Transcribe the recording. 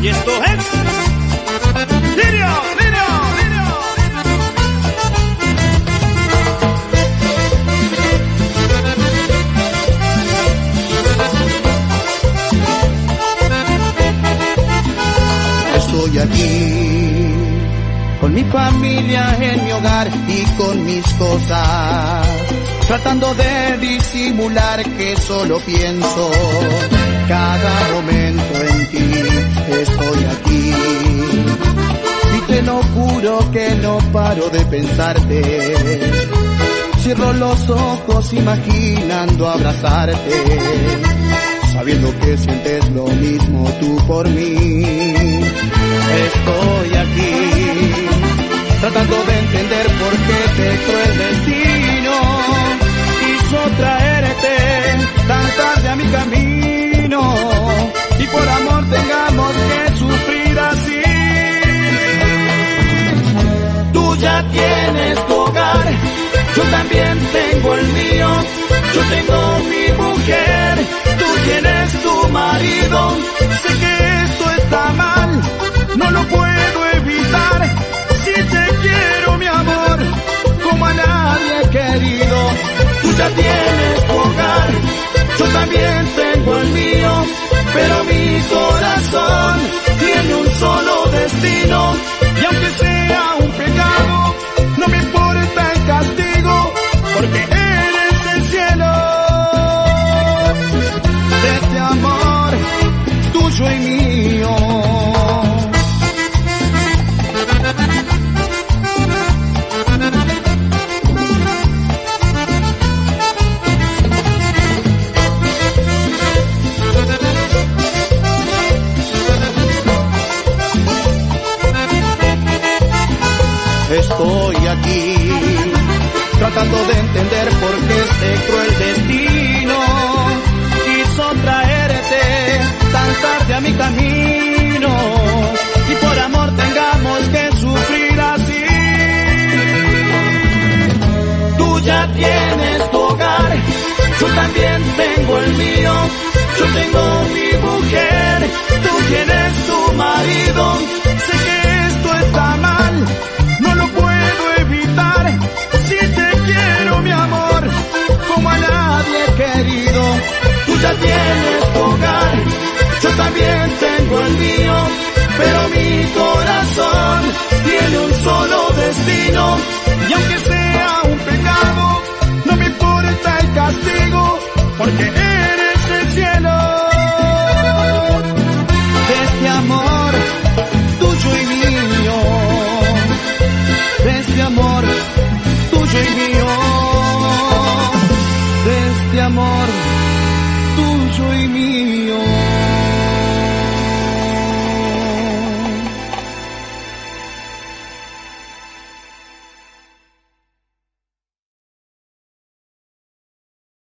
Y esto es Lirio, Lirio, Lirio. Estoy aquí con mi familia en mi hogar y con mis cosas, tratando de disimular que solo pienso cada momento en ti. Estoy aquí y te lo juro que no paro de pensarte. Cierro los ojos imaginando abrazarte, sabiendo que sientes lo mismo tú por mí. Estoy aquí tratando de entender por qué te cruel destino quiso traerte tan tarde a mi camino, y por amor tengamos que sufrir así. Tú ya tienes tu hogar, yo también tengo el mío. Yo tengo mi mujer, tú tienes tu marido. Sé que esto está mal, no lo puedo evitar. Si te quiero, mi amor, como a nadie he querido. Tú ya tienes tu hogar, yo también tengo el mío, pero mi corazón tiene un solo destino. Y aunque sea un pecado, no me importa el castigo, porque eres el cielo de este amor tuyo y mío. Estoy aquí tratando de entender por qué este cruel destino quiso traerte tan tarde a mi camino, y por amor tengamos que sufrir así. Tú ya tienes tu hogar, yo también tengo el mío. Yo tengo mi mujer, tú tienes tu marido. Sé que esto está mal, no lo puedo evitar. Si te quiero, mi amor, como a nadie he querido. Tú ya tienes tu hogar, yo también tengo el mío, pero mi corazón tiene un solo destino. Y aunque sea un pecado, no me importa el castigo, porque eres el cielo de este amor tuyo y mío. De este amor tuyo y mío, de este amor tuyo y mío.